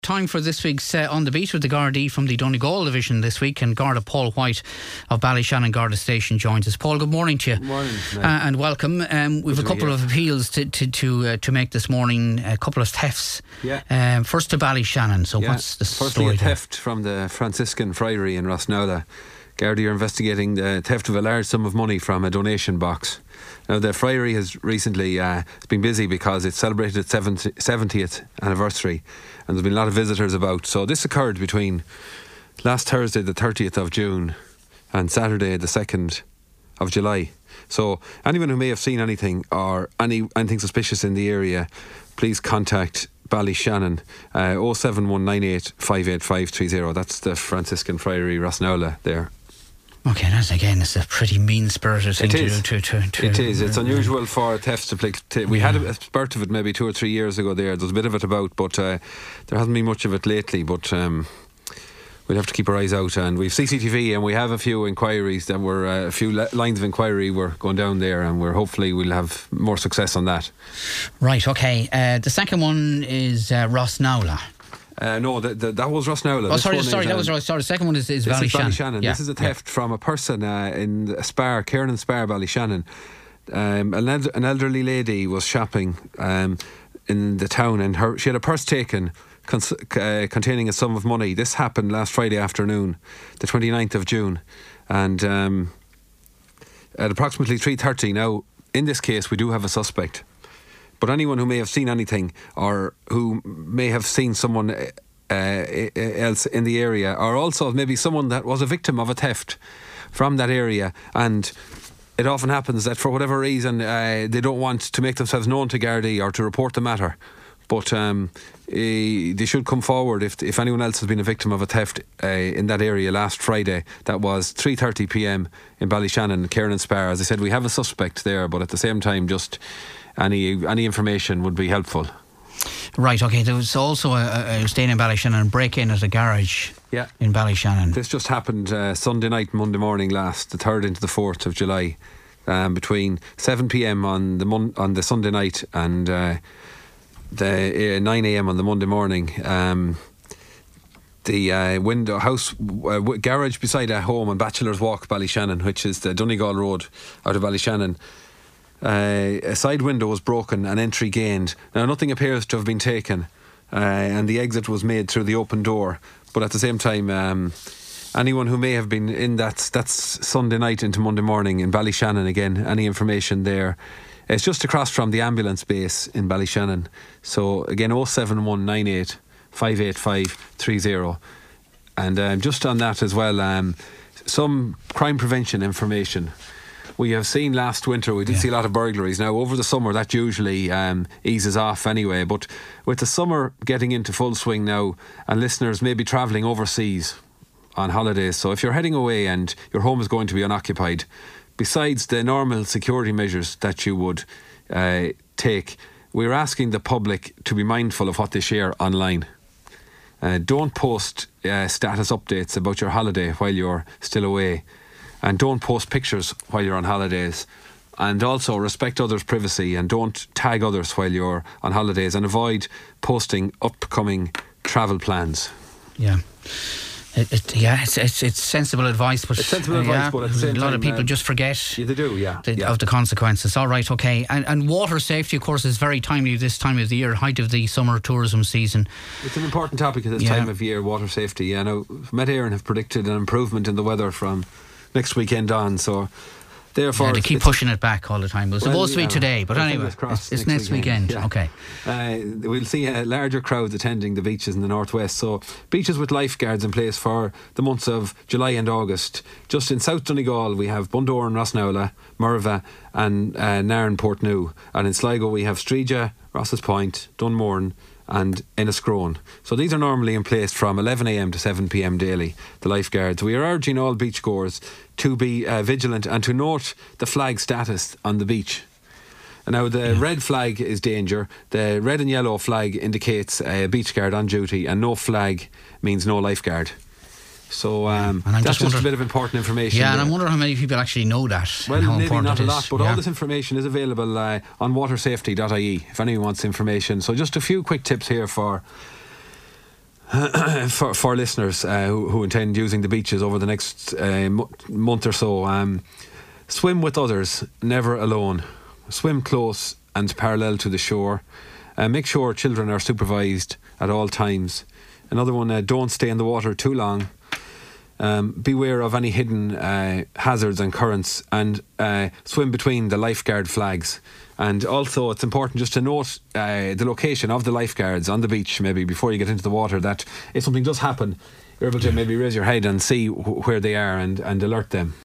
Time for this week's On the Beat with the Gardaí from the Donegal division this week, and Garda Paul White of Ballyshannon Garda Station joins us. Paul, good morning to you. Good morning, and welcome. We've a couple of appeals to make this morning. A couple of thefts. Yeah. First to Ballyshannon. So what's the story? Firstly, a theft from the Franciscan Friary in Rosnowla. Gardaí are investigating the theft of a large sum of money from a donation box. Now, the Friary has recently been busy because it celebrated its 70th anniversary, and there's been a lot of visitors about. So this occurred between last Thursday, the 30th of June, and Saturday, the 2nd of July. So anyone who may have seen anything or anything suspicious in the area, please contact Ballyshannon, 07198 58530. That's the Franciscan Friary Rosnowla there. Okay, it's a pretty mean-spirited thing to do. It is. It's unusual for thefts to play. We had a spurt of it maybe 2 or 3 years ago there. There's a bit of it about, but there hasn't been much of it lately. But we'll have to keep our eyes out. And we've CCTV, and we have a few inquiries that were a few lines of inquiry were going down there, and hopefully we'll have more success on that. Right. Okay. The second one is Rosnowla. No, that was Rosnowla. Oh, sorry, that was right. Sorry, the second one is Ballyshannon. This is a theft from a person in a Spar, Kiernan Spar, Ballyshannon. An elderly lady was shopping in the town, and she had a purse taken containing a sum of money. This happened last Friday afternoon, the 29th of June, and at approximately 3:30. Now, in this case, we do have a suspect. But anyone who may have seen anything, or who may have seen someone else in the area, or also maybe someone that was a victim of a theft from that area, and it often happens that for whatever reason they don't want to make themselves known to Gardaí or to report the matter, but they should come forward if anyone else has been a victim of a theft in that area last Friday. That was 3:30 p.m. in Ballyshannon, Kiernan Spar. As I said, we have a suspect there, but at the same time, just any information would be helpful. Right, okay. There was also a staying in Ballyshannon, break-in at a garage in Ballyshannon. This just happened Sunday night, Monday morning last, the 3rd into the 4th of July, between 7 p.m. on the Sunday night and the 9 a.m. on the Monday morning. The garage beside a home on Bachelor's Walk, Ballyshannon, which is the Donegal Road out of Ballyshannon. A side window was broken and entry gained. Now, nothing appears to have been taken, and the exit was made through the open door. But at the same time, anyone who may have been in that's Sunday night into Monday morning in Ballyshannon, again, any information there. It's just across from the ambulance base in Ballyshannon. So again, 07198 58530. And just on that as well, some crime prevention information. We have seen last winter, we did see a lot of burglaries. Now, over the summer, that usually eases off anyway. But with the summer getting into full swing now, and listeners may be travelling overseas on holidays, so if you're heading away and your home is going to be unoccupied, besides the normal security measures that you would take, we're asking the public to be mindful of what they share online. Don't post status updates about your holiday while you're still away. And don't post pictures while you're on holidays. And also respect others' privacy, and don't tag others while you're on holidays, and avoid posting upcoming travel plans. Yeah. It's sensible advice, but but at the same time, a lot of people just forget. They do, of the consequences. All right, okay. And water safety, of course, is very timely this time of the year, height of the summer tourism season. It's an important topic at this time of year, water safety. Now, Met Éireann have predicted an improvement in the weather from next weekend on, so therefore they keep pushing it back all the time. It was supposed to be today, but anyway, it's next weekend. Okay. We'll see larger crowds attending the beaches in the northwest. So beaches with lifeguards in place for the months of July and August. Just in South Donegal we have Bundoran, Rosnowla, Murva and Nairn, Portnew, and in Sligo we have Streega, Ross's Point, Dunmorn and Enniscrone. So these are normally in place from 11 a.m. to 7 p.m. daily, the lifeguards. We are urging all beachgoers to be vigilant and to note the flag status on the beach. Now, the red flag is danger. The red and yellow flag indicates a beach guard on duty, and no flag means no lifeguard. So that's just a bit of important information. Yeah, and I'm wondering how many people actually know that. Well, maybe not a lot, but all this information is available on watersafety.ie if anyone wants information. So just a few quick tips here for for listeners who intend using the beaches over the next month or so. Swim with others, never alone. Swim close and parallel to the shore. Make sure children are supervised at all times. Another one, don't stay in the water too long. Beware of any hidden hazards and currents, and swim between the lifeguard flags. And also it's important just to note the location of the lifeguards on the beach, maybe before you get into the water, that if something does happen, you're able to maybe raise your head and see where they are and alert them.